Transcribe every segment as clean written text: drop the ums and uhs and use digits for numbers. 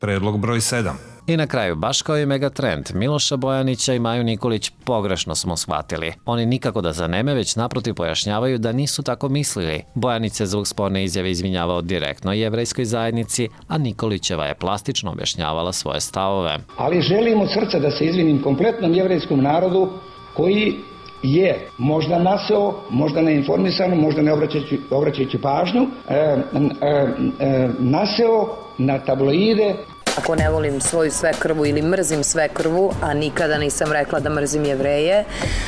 Predlog broj 7. I na kraju, baš kao i Megatrend, Miloša Bojanića i Maju Nikolić pogrešno smo shvatili. Oni nikako da zaneme, već naprotiv pojašnjavaju da nisu tako mislili. Bojanić se zbog sporne izjave izvinjavao direktno jevrejskoj zajednici, a Nikolićeva je plastično objašnjavala svoje stavove. Ali želim od srca da se izvinim kompletnom jevrejskom narodu koji je možda naseo, možda neinformisano, možda ne obraćajući pažnju, naseo na tabloide. Ako ne volim svoju svekrvu ili mrzim svekrvu, a nikada nisam rekla da mrzim Jevreje,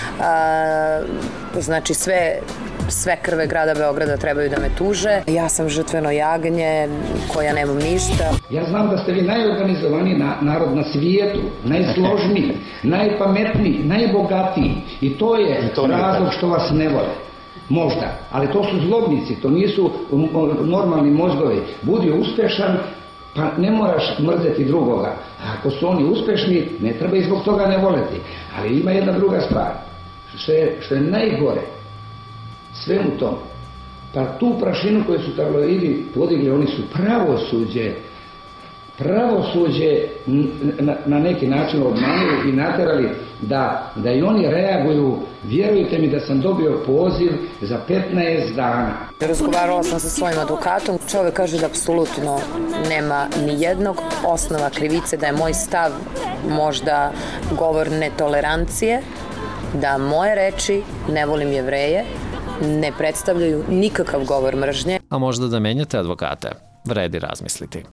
znači sve krve grada Beograda trebaju da me tuže. Ja sam žrtveno jagnje koja nemam ništa. Ja znam da ste vi najorganizovaniji narod na svijetu, najsložniji, najpametniji, najbogatiji. I to je razlog što vas ne vole. Možda, ali to su zlobnici, to nisu normalni mozgovi. Budi uspešan, pa ne moraš mrzeti drugoga. A ako su oni uspešni, ne treba i zbog toga ne voleti. Ali ima jedna druga stvar, što je najgore svemu tom. Pa tu prašinu koju su tabloidi podigli, oni su pravosuđe na neki način obmanuli i naterali da i oni reaguju. Vjerujte mi da sam dobio poziv za 15 dana. Razgovarala sam sa svojim advokatom. Čovjek kaže da apsolutno nema ni jednog osnova krivice, da je moj stav možda govor netolerancije, da moje reči ne volim Jevreje, ne predstavljaju nikakav govor mržnje. A možda da menjate advokate? Vredi razmisliti.